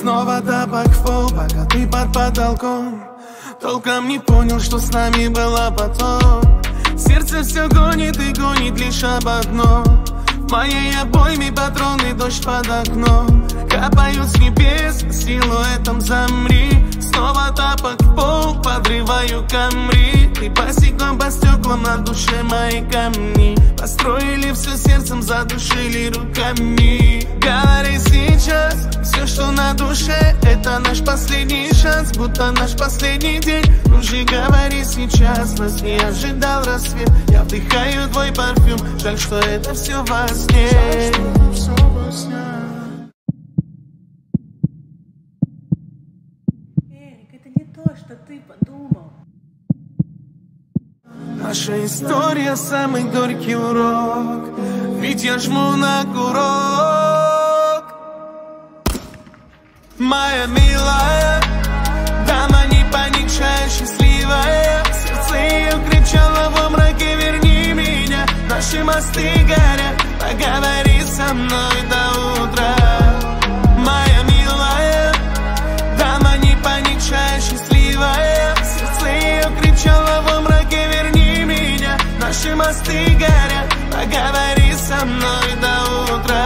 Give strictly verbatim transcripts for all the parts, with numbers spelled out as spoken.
снова тапок в пол, пока ты под потолком. Толком не понял, что с нами было потом. Сердце все гонит и гонит лишь об одном. В моей обойме патроны, дождь под окном. Капают с небес, силуэтом замри. Снова тапок в пол, подрываю камри. Ты босиком по стеклам, на душе мои камни. Построили все сердцем, задушили руками. Говори сейчас, все, что на душе, это наш последний шанс, будто наш последний день. Ну же говори сейчас, нас не ожидал рассвет. Я вдыхаю твой парфюм, жаль, что это все во сне. Эрик, это не то, что ты подумал. Наша история самый горький урок, ведь я жму на курок. Моя милая дама, не поникшая, счастливая. Сердце ее кричало во мраке: верни меня. Наши мосты горят, поговори со мной до утра. Моя милая дама, не поникшая, счастливая. Сердце ее кричало во мраке: верни меня. Наши мосты горят, поговори со мной до утра.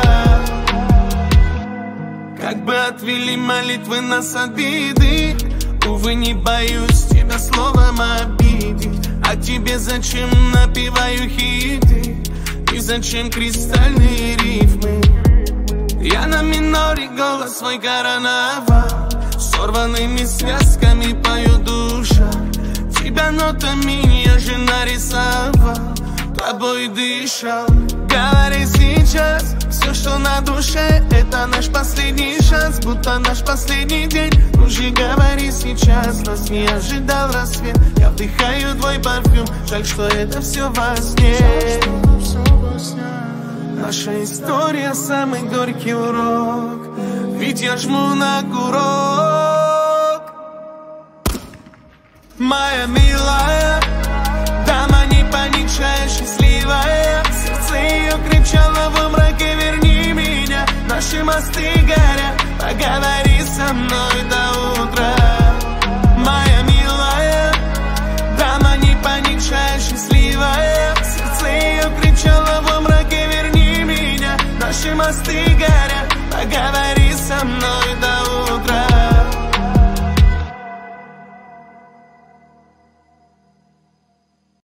Как бы отвели молитвы нас от беды, увы, не боюсь тебя словом обидеть. А тебе зачем напеваю хиты? И зачем кристальные рифмы? Я на миноре, голос свой короновал, сорванными связками пою душа. Тебя нотами я же нарисовал, тобой дышал. Говори сейчас, все, что на душе, это наш последний шанс, будто наш последний день. Ну же говори сейчас, нас не ожидал рассвет. Я вдыхаю твой парфюм, жаль, что это все во сне. Наша история самый горький урок, ведь я жму на курок. Моя милая дама, не поникшая, счастливая. Сердце ее кричало во мраке: верни меня. Наши мосты горят, поговори со мной до утра. Моя милая дама, не поникшая, счастливая. Сердце ее кричало во мраке: верни меня. Наши мосты горят, поговори со мной